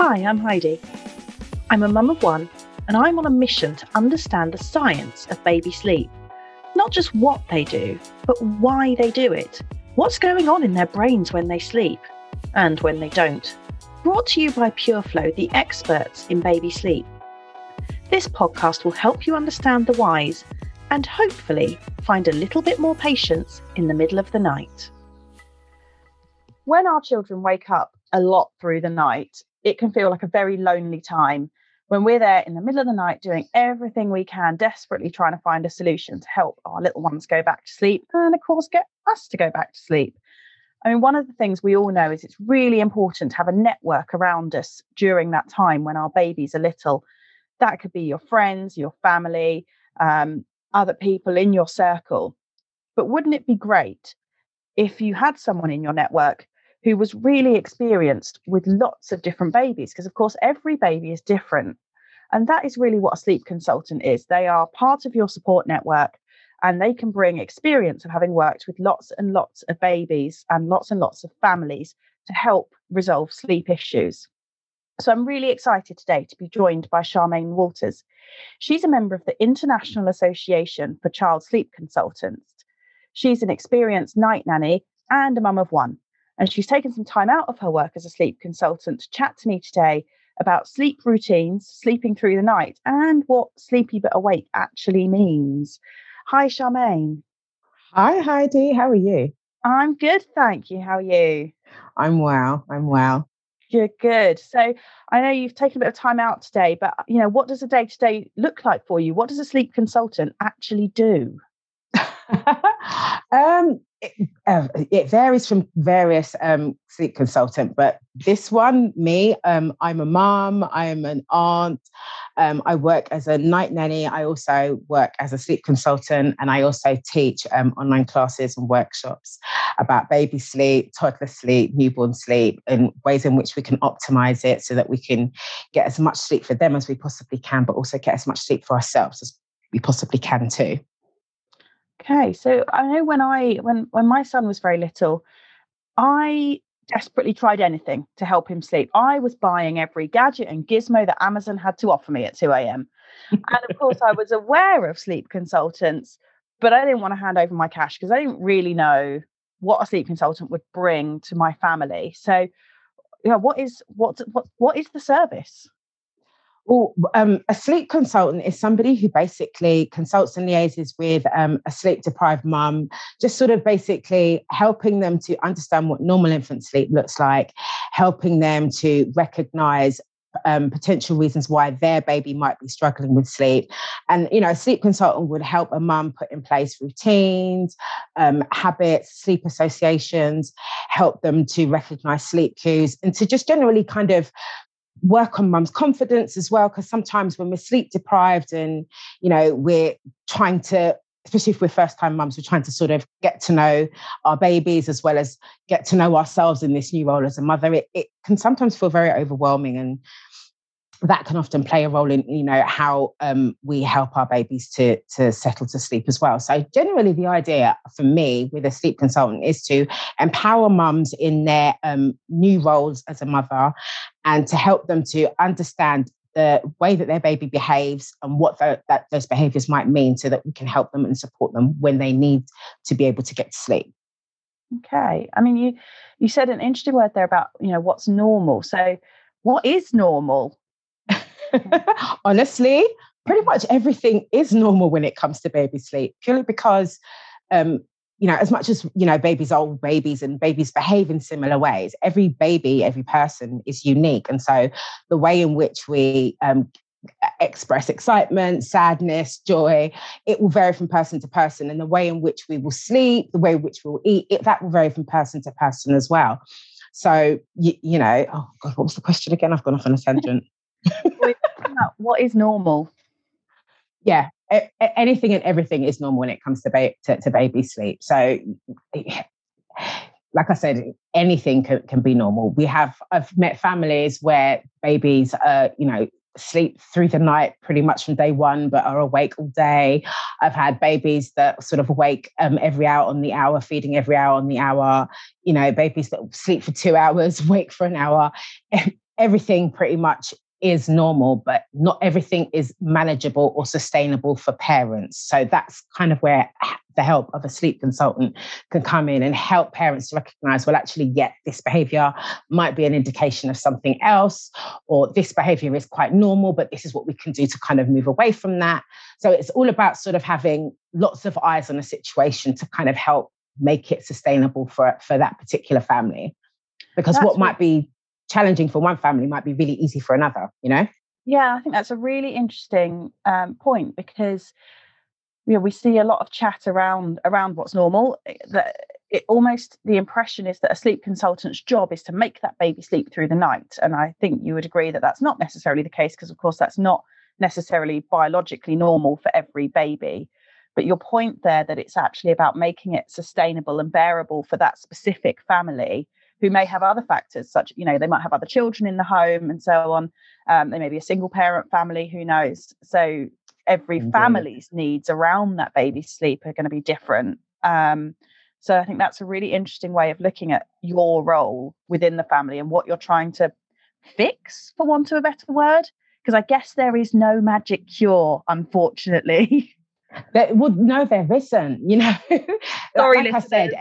Hi, I'm Heidi. I'm a mum of one, and I'm on a mission to understand the science of baby sleep. Not just what they do, but why they do it. What's going on in their brains when they sleep, and when they don't. Brought to you by PureFlow, the experts in baby sleep. This podcast will help you understand the whys, and hopefully find a little bit more patience in the middle of the night. When our children wake up a lot through the night, it can feel like a very lonely time when we're there in the middle of the night doing everything we can, desperately trying to find a solution to help our little ones go back to sleep and, of course, get us to go back to sleep. I mean, one of the things we all know is it's really important to have a network around us during that time when our babies are little. That could be your friends, your family, other people in your circle. But wouldn't it be great if you had someone in your network who was really experienced with lots of different babies? Because, of course, every baby is different. And that is really what a sleep consultant is. They are part of your support network, and they can bring experience of having worked with lots and lots of babies and lots of families to help resolve sleep issues. So I'm really excited today to be joined by Charmaine Walters. She's a member of the International Association for Child Sleep Consultants. She's an experienced night nanny and a mum of one. And she's taken some time out of her work as a sleep consultant to chat to me today about sleep routines, sleeping through the night, and what sleepy but awake actually means. Hi, Charmaine. Hi, Heidi. How are you? I'm good, thank you. How are you? I'm well. You're good. So I know you've taken a bit of time out today, but what does a day-to-day look like for you? What does a sleep consultant actually do? It varies from various sleep consultant, but this one, I'm a mum, I'm an aunt, I work as a night nanny, I also work as a sleep consultant, and I also teach online classes and workshops about baby sleep, toddler sleep, newborn sleep, and ways in which we can optimize it so that we can get as much sleep for them as we possibly can, but also get as much sleep for ourselves as we possibly can too. Okay, so I know when my son was very little, I desperately tried anything to help him sleep. I was buying every gadget and gizmo that Amazon had to offer me at 2 a.m. And of course, I was aware of sleep consultants, but I didn't want to hand over my cash because I didn't really know what a sleep consultant would bring to my family. So, what is the service? Well, a sleep consultant is somebody who basically consults and liaises with a sleep-deprived mum, just sort of basically helping them to understand what normal infant sleep looks like, helping them to recognise potential reasons why their baby might be struggling with sleep. And, a sleep consultant would help a mum put in place routines, habits, sleep associations, help them to recognise sleep cues, and to just generally kind of work on mum's confidence as well, because sometimes when we're sleep deprived and we're trying to, especially if we're first time mums, we're trying to sort of get to know our babies as well as get to know ourselves in this new role as a mother, it can sometimes feel very overwhelming, and that can often play a role in how we help our babies to settle to sleep as well. So generally the idea for me with a sleep consultant is to empower mums in their new roles as a mother, and to help them to understand the way that their baby behaves and what that those behaviours might mean, so that we can help them and support them when they need to be able to get to sleep. Okay. I mean, you said an interesting word there about, what's normal. So what is normal? Honestly, pretty much everything is normal when it comes to baby sleep, purely because, as much as, babies are babies and babies behave in similar ways, every baby, every person is unique. And so the way in which we express excitement, sadness, joy, it will vary from person to person. And the way in which we will sleep, the way in which we'll eat, that will vary from person to person as well. So, oh God, what was the question again? I've gone off on a tangent. What is normal? Yeah, anything and everything is normal when it comes to baby sleep. So, like I said, anything can be normal. I've met families where babies sleep through the night pretty much from day one, but are awake all day. I've had babies that sort of awake every hour on the hour, feeding every hour on the hour. Babies that sleep for 2 hours, wake for an hour. everything pretty much is normal, but not everything is manageable or sustainable for parents. So that's kind of where the help of a sleep consultant can come in and help parents to recognize, well, actually, yeah, this behavior might be an indication of something else, or this behavior is quite normal, but this is what we can do to kind of move away from that. So it's all about sort of having lots of eyes on a situation to kind of help make it sustainable for that particular family. Because what might be challenging for one family might be really easy for another, you know? Yeah, I think that's a really interesting point, because we see a lot of chat around what's normal. That it almost, the impression is that a sleep consultant's job is to make that baby sleep through the night. And I think you would agree that that's not necessarily the case, because of course that's not necessarily biologically normal for every baby. But your point there, that it's actually about making it sustainable and bearable for that specific family, who may have other factors, such, they might have other children in the home and so on. They may be a single parent family, who knows? So every family's needs around that baby's sleep are going to be different. So I think that's a really interesting way of looking at your role within the family and what you're trying to fix, for want of a better word. Because I guess there is no magic cure, unfortunately. No, there isn't. Sorry, like I said,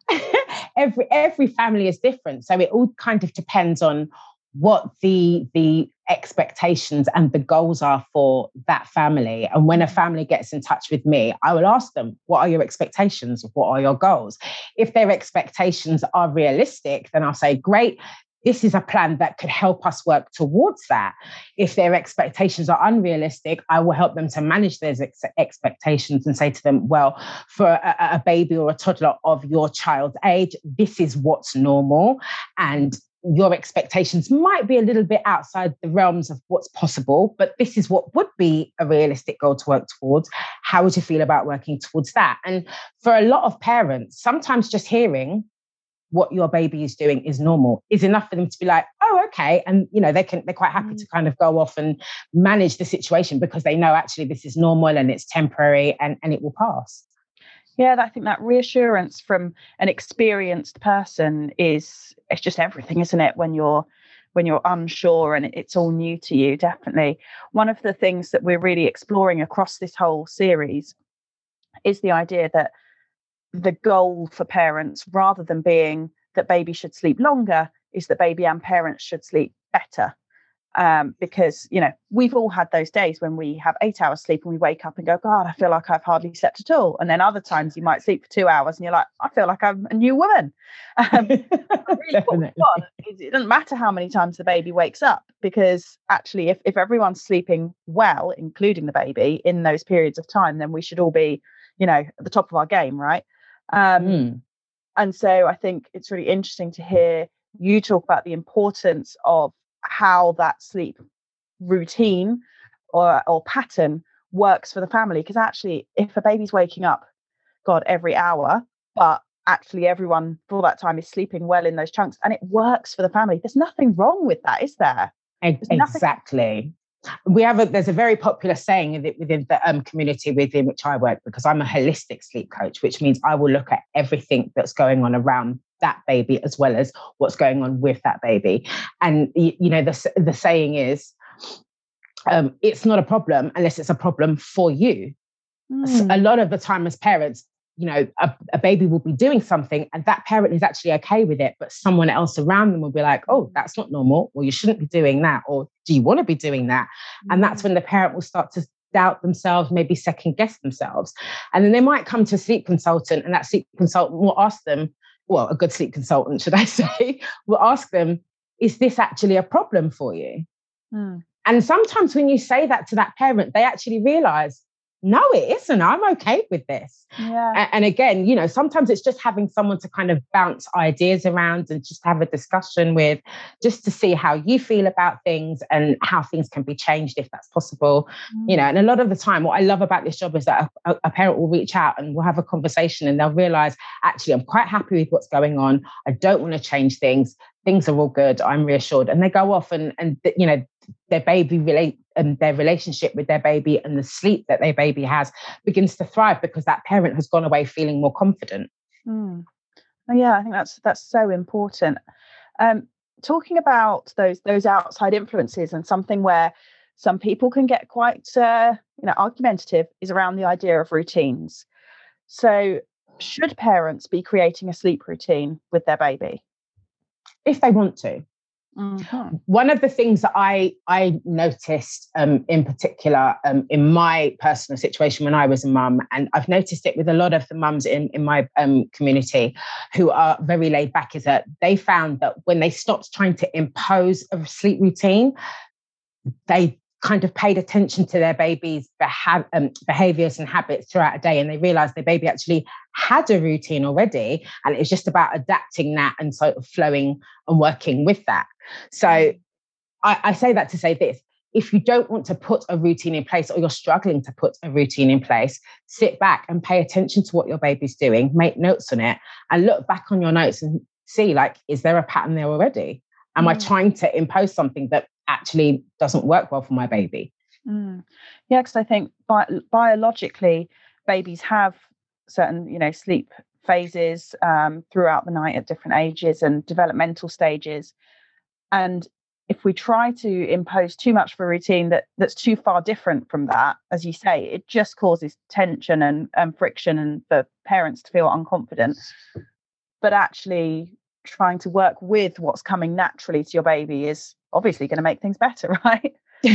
every family is different, so it all kind of depends on what the expectations and the goals are for that family. And when a family gets in touch with me, I will ask them, what are your expectations? What are your goals? If their expectations are realistic, then I'll say, great, this is a plan that could help us work towards that. If their expectations are unrealistic, I will help them to manage those expectations and say to them, well, for a baby or a toddler of your child's age, this is what's normal. And your expectations might be a little bit outside the realms of what's possible, but this is what would be a realistic goal to work towards. How would you feel about working towards that? And for a lot of parents, sometimes just hearing what your baby is doing is normal is enough for them to be like, oh, okay. And, they're quite happy to kind of go off and manage the situation, because they know actually this is normal and it's temporary and it will pass. Yeah, I think that reassurance from an experienced person it's just everything, isn't it? When you're unsure and it's all new to you, definitely. One of the things that we're really exploring across this whole series is the idea that the goal for parents, rather than being that baby should sleep longer, is that baby and parents should sleep better. Because, we've all had those days when we have 8 hours sleep and we wake up and go, God, I feel like I've hardly slept at all. And then other times you might sleep for 2 hours and you're like, I feel like I'm a new woman. Really it doesn't matter how many times the baby wakes up, because actually if everyone's sleeping well, including the baby, in those periods of time, then we should all be, at the top of our game, right? And so I think it's really interesting to hear you talk about the importance of how that sleep routine or pattern works for the family. Because actually, if a baby's waking up, God, every hour, but actually everyone for that time is sleeping well in those chunks, and it works for the family, there's nothing wrong with that, is there? Exactly. There's a very popular saying within the community within which I work, because I'm a holistic sleep coach, which means I will look at everything that's going on around that baby as well as what's going on with that baby. And the saying is, it's not a problem unless it's a problem for you. A lot of the time as parents, a baby will be doing something and that parent is actually okay with it, but someone else around them will be like, oh, that's not normal, or you shouldn't be doing that, or do you want to be doing that? And that's when the parent will start to doubt themselves, maybe second guess themselves. And then they might come to a sleep consultant, and that sleep consultant will ask them, well, a good sleep consultant, should I say, will ask them, is this actually a problem for you? And sometimes when you say that to that parent, they actually realize, no, it isn't. I'm okay with this. Yeah. And again, sometimes it's just having someone to kind of bounce ideas around and just have a discussion with, just to see how you feel about things and how things can be changed if that's possible. And a lot of the time, what I love about this job is that a parent will reach out and we'll have a conversation and they'll realize, actually, I'm quite happy with what's going on. I don't want to change things. Things are all good. I'm reassured. And they go off and their baby and their relationship with their baby and the sleep that their baby has begins to thrive, because that parent has gone away feeling more confident. Oh, yeah, I think that's so important. talking about those outside influences, and something where some people can get quite argumentative is around the idea of routines. So should parents be creating a sleep routine with their baby? If they want to. Mm-hmm. One of the things that I noticed in particular in my personal situation when I was a mum, and I've noticed it with a lot of the mums in my community who are very laid back, is that they found that when they stopped trying to impose a sleep routine, they kind of paid attention to their baby's behaviors and habits throughout a day, and they realized their baby actually had a routine already, and it was just about adapting that and sort of flowing and working with that. So I say that to say this: if you don't want to put a routine in place, or you're struggling to put a routine in place, sit back and pay attention to what your baby's doing, make notes on it, and look back on your notes and see, like, is there a pattern there already? Am I trying to impose something that actually doesn't work well for my baby? Yeah, because I think biologically, babies have certain, sleep phases throughout the night at different ages and developmental stages. And if we try to impose too much of a routine that's too far different from that, as you say, it just causes tension and friction, and for parents to feel unconfident. But actually trying to work with what's coming naturally to your baby is obviously going to make things better, right?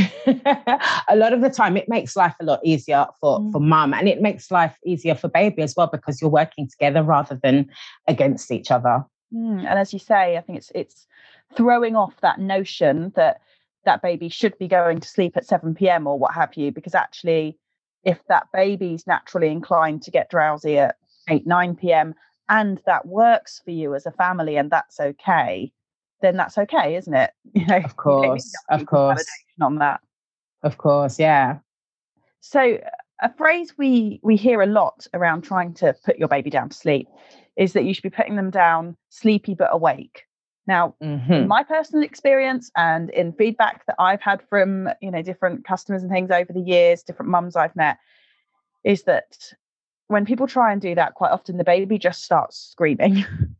A lot of the time it makes life a lot easier for mum, and it makes life easier for baby as well, because you're working together rather than against each other. And as you say, I think it's throwing off that notion that baby should be going to sleep at 7 p.m. or what have you, because actually if that baby's naturally inclined to get drowsy at 8-9 p.m. and that works for you as a family, and that's okay, then that's okay, isn't it? Of course, validation on that. Of course, yeah. So a phrase we hear a lot around trying to put your baby down to sleep is that you should be putting them down sleepy but awake. Now, in my personal experience and in feedback that I've had from different customers and things over the years, different mums I've met, is that when people try and do that, quite often the baby just starts screaming.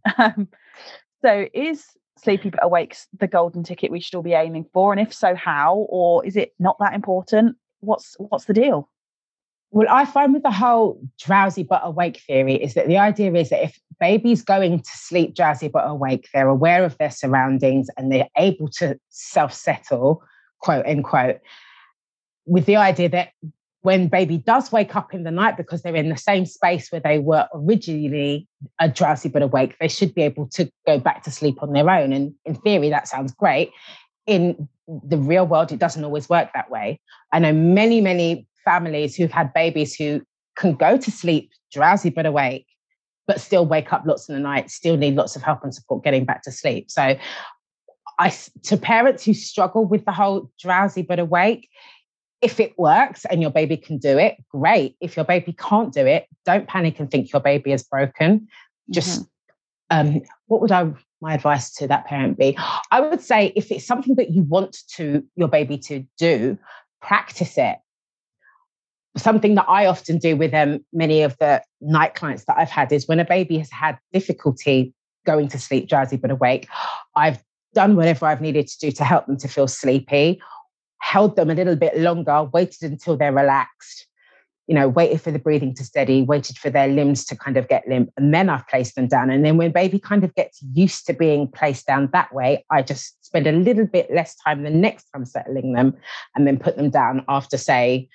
So is sleepy but awake the golden ticket we should all be aiming for? And if so, how? Or is it not that important? What's the deal? Well, I find with the whole drowsy but awake theory is that the idea is that if baby's going to sleep drowsy but awake, they're aware of their surroundings and they're able to self-settle, quote unquote, with the idea that when baby does wake up in the night, because they're in the same space where they were originally drowsy but awake, they should be able to go back to sleep on their own. And in theory, that sounds great. In the real world, it doesn't always work that way. I know many, many families who've had babies who can go to sleep drowsy but awake, but still wake up lots in the night, still need lots of help and support getting back to sleep. So to parents who struggle with the whole drowsy but awake, if it works and your baby can do it, great. If your baby can't do it, don't panic and think your baby is broken. Just, what would my advice to that parent be? I would say if it's something that you want your baby to do, practice it. Something that I often do with many of the night clients that I've had is when a baby has had difficulty going to sleep drowsy but awake, I've done whatever I've needed to do to help them to feel sleepy, held them a little bit longer, waited until they're relaxed, waited for the breathing to steady, waited for their limbs to kind of get limp, and then I've placed them down. And then when baby kind of gets used to being placed down that way, I just spend a little bit less time the next time settling them, and then put them down after, say,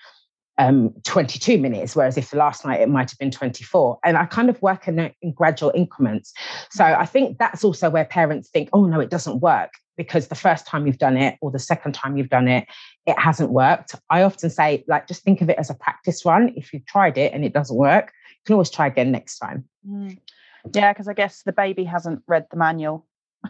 22 minutes, whereas if the last night it might have been 24. And I kind of work in gradual increments. So I think that's also where parents think, oh no, it doesn't work, because the first time you've done it or the second time you've done it, it hasn't worked. I often say, just think of it as a practice run. If you've tried it and it doesn't work, you can always try again next time. Yeah, because I guess the baby hasn't read the manual.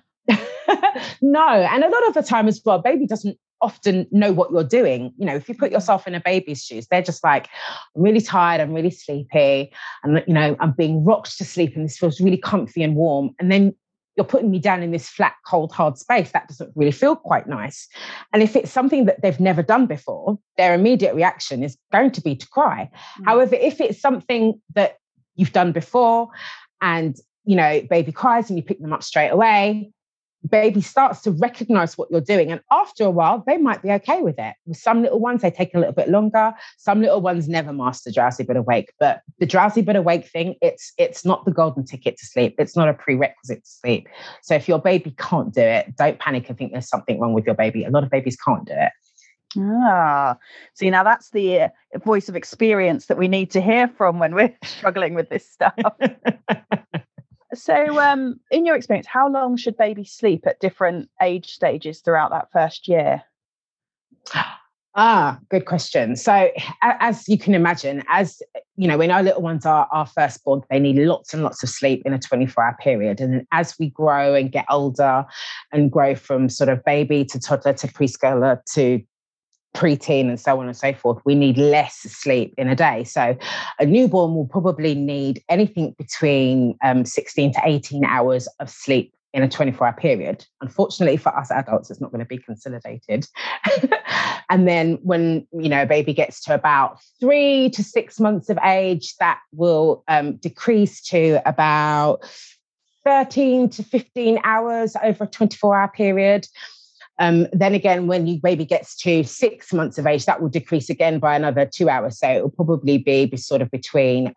No, and a lot of the time as well, baby doesn't often know what you're doing. If you put yourself in a baby's shoes, they're just like, I'm really tired, I'm really sleepy, and I'm being rocked to sleep and this feels really comfy and warm. And then you're putting me down in this flat, cold, hard space. That doesn't really feel quite nice. And if it's something that they've never done before, their immediate reaction is going to be to cry. However, if it's something that you've done before and, baby cries and you pick them up straight away, baby starts to recognize what you're doing. And after a while, they might be okay with it. With some little ones, they take a little bit longer. Some little ones never master drowsy but awake. But the drowsy but awake thing, it's not the golden ticket to sleep. It's not a prerequisite to sleep. So if your baby can't do it, don't panic and think there's something wrong with your baby. A lot of babies can't do it. See, now that's the voice of experience that we need to hear from when we're struggling with this stuff. So, in your experience, how long should babies sleep at different age stages throughout that first year? Good question. So, as you can imagine, as you know, when our little ones are firstborn, they need lots and lots of sleep in a 24-hour period. And as we grow and get older and grow from sort of baby to toddler to preschooler to preteen and so on and so forth, we need less sleep in a day. So a newborn will probably need anything between 16 to 18 hours of sleep in a 24-hour period. Unfortunately for us adults, it's not going to be consolidated. And then when, a baby gets to about 3 to 6 months of age, that will decrease to about 13 to 15 hours over a 24-hour period. Then again, when your baby gets to 6 months of age, that will decrease again by another 2 hours. So it will probably be sort of between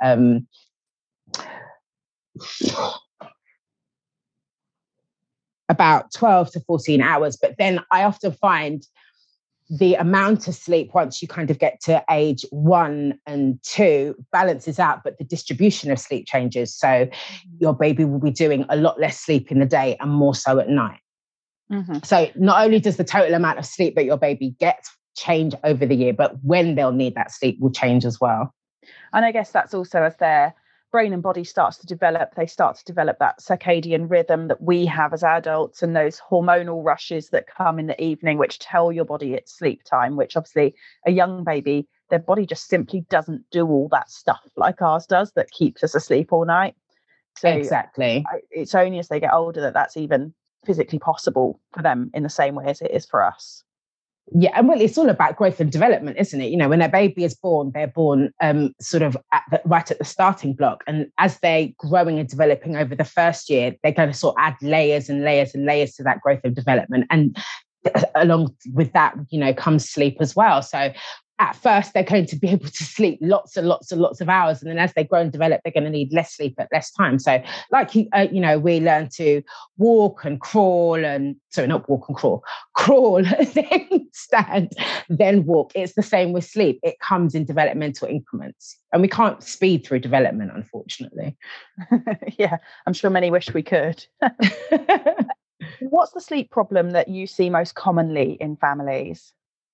about 12 to 14 hours. But then I often find the amount of sleep once you kind of get to age 1 and 2 balances out, but the distribution of sleep changes. So your baby will be doing a lot less sleep in the day and more so at night. Mm-hmm. So not only does the total amount of sleep that your baby gets change over the year, but when they'll need that sleep will change as well. And I guess that's also as their brain and body starts to develop, they start to develop that circadian rhythm that we have as adults, and those hormonal rushes that come in the evening, which tell your body it's sleep time, which obviously a young baby, their body just simply doesn't do all that stuff like ours does that keeps us asleep all night. So exactly. It's only as they get older that that's even physically possible for them in the same way as it is for us. Yeah, and well, it's all about growth and development, isn't it? When a baby is born, they're born sort of right at the starting block. And as they're growing and developing over the first year, they're going to sort of add layers and layers and layers to that growth and development. And along with that, comes sleep as well. So at first, they're going to be able to sleep lots and lots and lots of hours. And then as they grow and develop, they're going to need less sleep at less time. So like, we learn to walk and crawl and, sorry, not walk and crawl, then stand, then walk. It's the same with sleep. It comes in developmental increments. And we can't speed through development, unfortunately. Yeah, I'm sure many wish we could. What's the sleep problem that you see most commonly in families?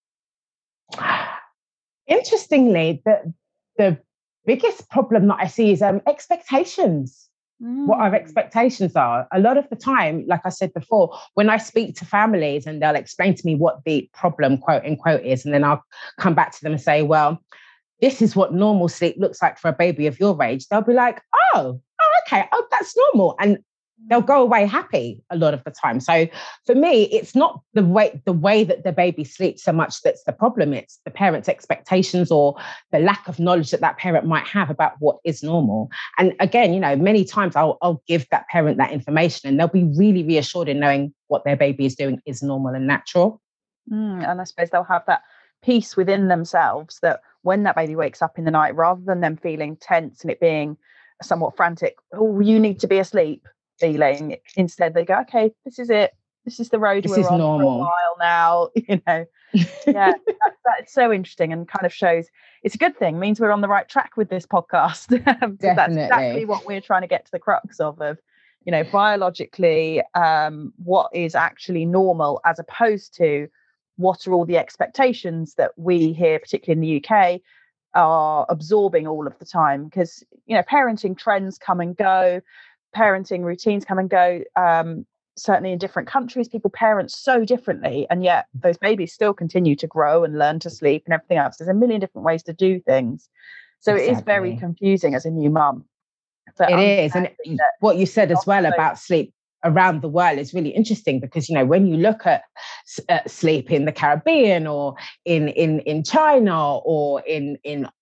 Interestingly, the biggest problem that I see is expectations. What our expectations are. A lot of the time, like I said before, when I speak to families and they'll explain to me what the problem, quote unquote, is, and then I'll come back to them and say, well, this is what normal sleep looks like for a baby of your age. They'll be like, okay, that's normal. And they'll go away happy a lot of the time. So for me, it's not the way that the baby sleeps so much that's the problem. It's the parent's expectations or the lack of knowledge that parent might have about what is normal. And again, many times I'll give that parent that information and they'll be really reassured in knowing what their baby is doing is normal and natural. And I suppose they'll have that peace within themselves that when that baby wakes up in the night, rather than them feeling tense and it being somewhat frantic, oh, you need to be asleep feeling, instead they go, okay, this is it, this is the road we're on normal for a while now. Yeah, that's so interesting and kind of shows it's a good thing, means we're on the right track with this podcast. That's exactly what we're trying to get to the crux of biologically what is actually normal, as opposed to what are all the expectations that we here, particularly in the UK, are absorbing all of the time. Because parenting trends come and go, parenting routines come and go. Certainly in different countries, people parent so differently, and yet those babies still continue to grow and learn to sleep and everything else. There's a million different ways to do things. So Exactly. It is very confusing as a new mum. It is. And what you said as well about sleep around the world is really interesting, because when you look at sleep in the Caribbean or in China or in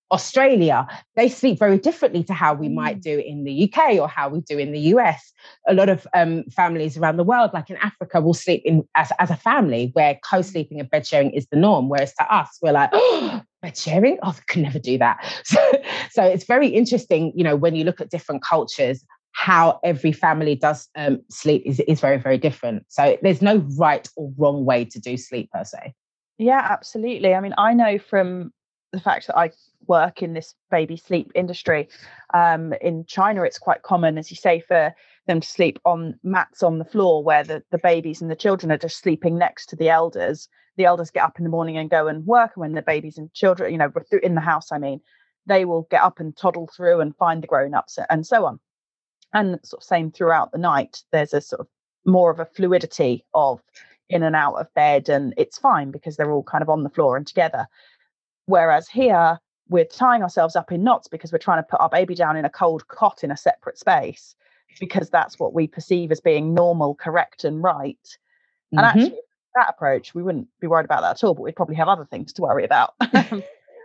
Australia, they sleep very differently to how we might do in the UK or how we do in the US. A lot of families around the world, like in Africa, will sleep as a family, where co-sleeping and bed sharing is the norm. Whereas to us, we're like, oh, bed sharing? Oh, I could never do that. So it's very interesting, when you look at different cultures, how every family does sleep is very, very different. So there's no right or wrong way to do sleep per se. Yeah, absolutely. I mean, I know from the fact that I work in this baby sleep industry, in China, it's quite common, as you say, for them to sleep on mats on the floor where the babies and the children are just sleeping next to the elders. The elders get up in the morning and go and work. And when the babies and children, in the house, they will get up and toddle through and find the grown-ups and so on. And sort of same throughout the night, there's a sort of more of a fluidity of in and out of bed, and it's fine because they're all kind of on the floor and together. Whereas here, we're tying ourselves up in knots because we're trying to put our baby down in a cold cot in a separate space, because that's what we perceive as being normal, correct, and right. And actually, that approach, we wouldn't be worried about that at all, but we'd probably have other things to worry about. But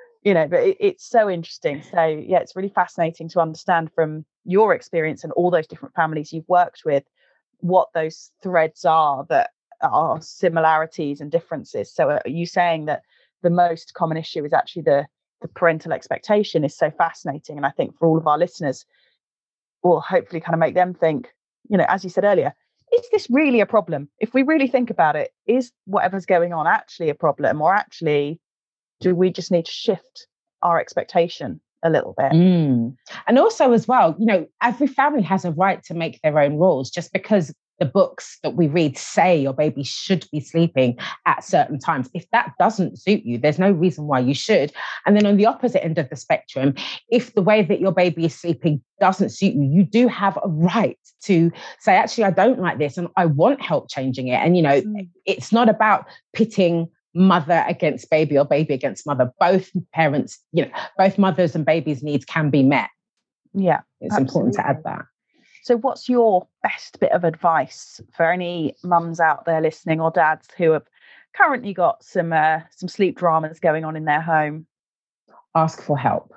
it's so interesting. So yeah, it's really fascinating to understand from your experience and all those different families you've worked with, what those threads are that are similarities and differences. So are you saying that the most common issue is actually the parental expectation is so fascinating? And I think for all of our listeners, will hopefully kind of make them think, as you said earlier, is this really a problem? If we really think about it, is whatever's going on actually a problem, or actually do we just need to shift our expectation a little bit? And also as well, every family has a right to make their own rules. Just because the books that we read say your baby should be sleeping at certain times, if that doesn't suit you, there's no reason why you should. And then on the opposite end of the spectrum, if the way that your baby is sleeping doesn't suit you, you do have a right to say, actually, I don't like this and I want help changing it. And, it's not about pitting mother against baby or baby against mother. Both parents, both mothers and babies' needs can be met. Yeah, it's important to add that. So what's your best bit of advice for any mums out there listening, or dads who have currently got some sleep dramas going on in their home? Ask for help.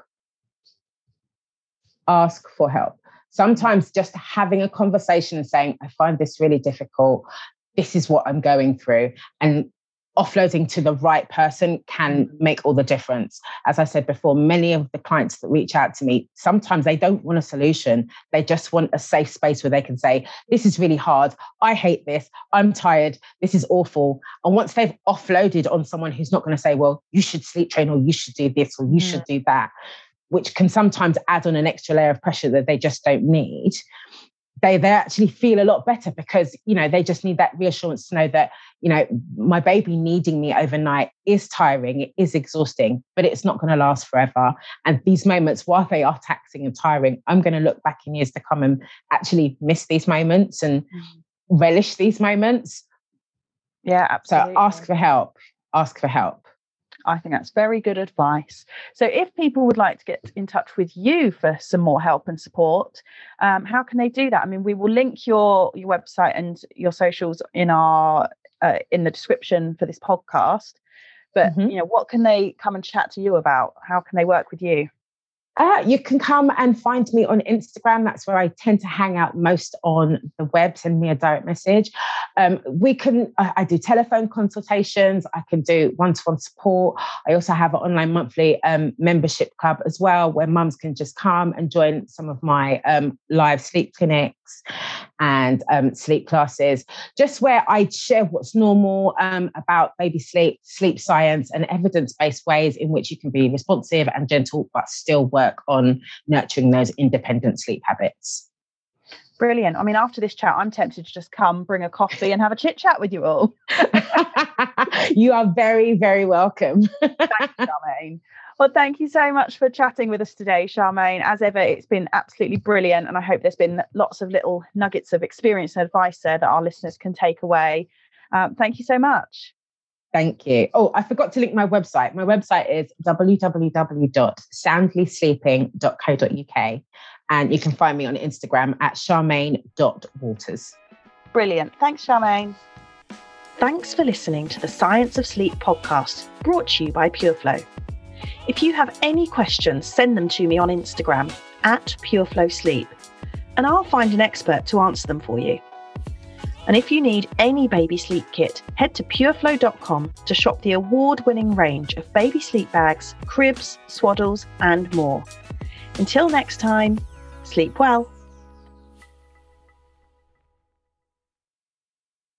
Ask for help. Sometimes just having a conversation and saying, I find this really difficult. This is what I'm going through. And offloading to the right person can make all the difference. As I said before, many of the clients that reach out to me, sometimes they don't want a solution. They just want a safe space where they can say, this is really hard. I hate this. I'm tired. This is awful. And once they've offloaded on someone who's not going to say, well, you should sleep train, or you should do this, or you should do that, which can sometimes add on an extra layer of pressure that they just don't need, they actually feel a lot better, because, they just need that reassurance to know that, my baby needing me overnight is tiring, it is exhausting, but it's not going to last forever. And these moments, while they are taxing and tiring, I'm going to look back in years to come and actually miss these moments and relish these moments. Yeah, absolutely. So ask for help. Ask for help. I think that's very good advice. So if people would like to get in touch with you for some more help and support, how can they do that? I mean, we will link your website and your socials in the description for this podcast. But, what can they come and chat to you about? How can they work with you? You can come and find me on Instagram. That's where I tend to hang out most on the web. Send me a direct message. I do telephone consultations. I can do one-to-one support. I also have an online monthly membership club as well, where mums can just come and join some of my live sleep clinics and sleep classes, just where I share what's normal about baby sleep science, and evidence-based ways in which you can be responsive and gentle, but still work on nurturing those independent sleep habits. Brilliant. I mean, after this chat, I'm tempted to just come, bring a coffee and have a chit chat with you all. You are very, very welcome. Thank you, Charmaine. Well, thank you so much for chatting with us today, Charmaine. As ever, it's been absolutely brilliant. And I hope there's been lots of little nuggets of experience and advice there that our listeners can take away. Thank you so much. Thank you. Oh, I forgot to link my website. My website is www.soundlysleeping.co.uk. And you can find me on Instagram at charmaine.waters. Brilliant. Thanks, Charmaine. Thanks for listening to the Science of Sleep podcast, brought to you by PureFlow. If you have any questions, send them to me on Instagram at PureFlowSleep, and I'll find an expert to answer them for you. And if you need any baby sleep kit, head to pureflow.com to shop the award-winning range of baby sleep bags, cribs, swaddles, and more. Until next time, sleep well.